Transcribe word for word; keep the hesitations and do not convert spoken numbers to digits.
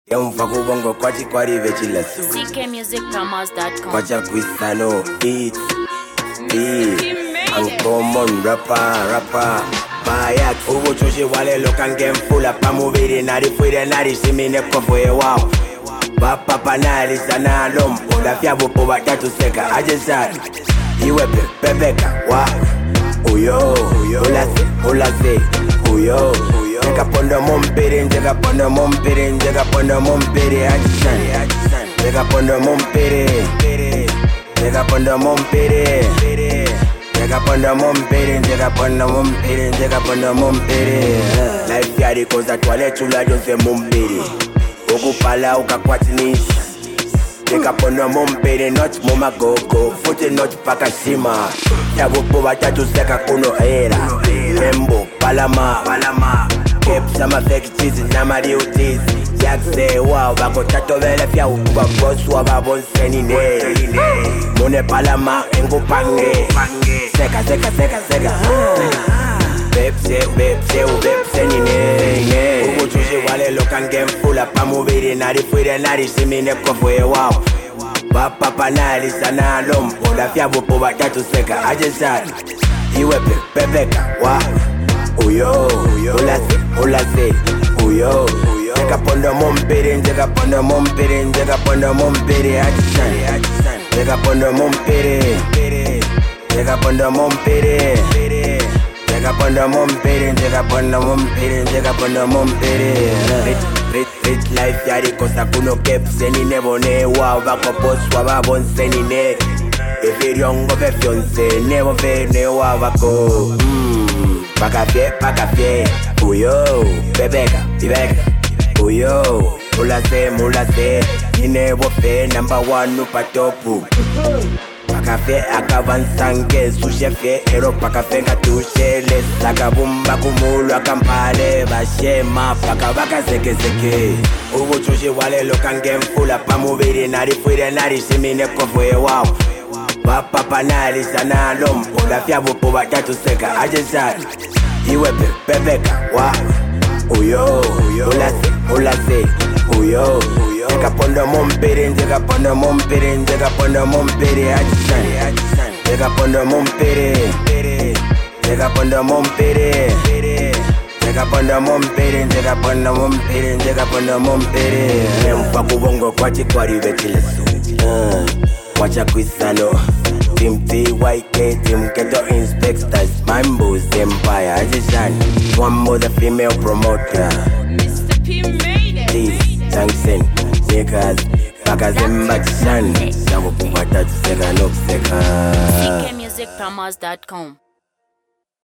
Yamva kubongo kwachi kwari vechila su C K music promos dot com. kwacha kwisano beat beat uncommon rapper rapper Bayak ubu chushi wale lokan game full up amubiri nari fuire nari simine kofwe wow Papa panari sana lompo la fiabu po batatu seka ajesari Iwe pepeka wa Uyo ulase ulase Uyo Njeka pondo mumpiri njeka pondo mumpiri njeka pondo mumpiri ajesari Njeka pondo mumpiri Njeka pondo mumpiri Njeka pondo mumpiri Njeka pondo mumpiri Njeka pondo mumpiri Life yari koza twale chula jose mumpiri Ukupala ukakwatinisha Njeka pondo mumpiri not muma gogo Futi not pakashima Yabupo batatu seka kuno era Membo palama Keep sama fake cheese na mario cheese Jack say wow bako tato vele fya ukuba boss waba bonseni ne Mune palama engu pange Seka seka seka seka Bepse bepse u bepse ni ne Ubu chushi wale lokan game full up amubiri nari fuire nari simine kofwe wow Papa panari sana lompo la fiabu po batatu seka ajesari Iwe pepeka wa Uyo ulase ulase Uyo Njeka pondo mumpiri njeka pondo mumpiri njeka pondo mumpiri ajesari Njeka pondo mumpiri Njeka pondo mumpiri Njeka pondo mumpiri Njeka pondo mumpiri Njeka pondo mumpiri Rich, rich, rich life yari kosa kuno kepseni nebone Wow bako boss waba bonseni ne Efiriongo ve fionse nebo ve ne wow bako Mmm Paka fie, paka fie Uyo Bebeka, bibeka Uyo Mulase, mulase Ninebo fe number one upa topu Pakafe akavansange sushefe ero pakafe ngatushele Sakabumba kumulu akampale bashema paka baka seke seke Ubu chushi wale lokan game full up amubiri nari fuire nari simine kofwe wow Papa panari sana lompo la fiabu po batatu seka ajesari Iwe pepeka wa Uyo ulase ulase Uyo Njeka pondo mumpiri njeka pondo mumpiri njeka pondo mumpiri ajesari Njeka pondo mumpiri Njeka pondo mumpiri Njeka pondo mumpiri njeka pondo mumpiri njeka pondo mumpiri Yamva kubongo kwachi kwari vechile su Kwacha kwisano Team T Y K Team Keto Inspectors Mambo's Empire ajesari One more the female promoter Mister P made it. Please, Jackson Niggas, Bakazemba Chan Sabo Pumata Sega Nokseka C K music promos dot com.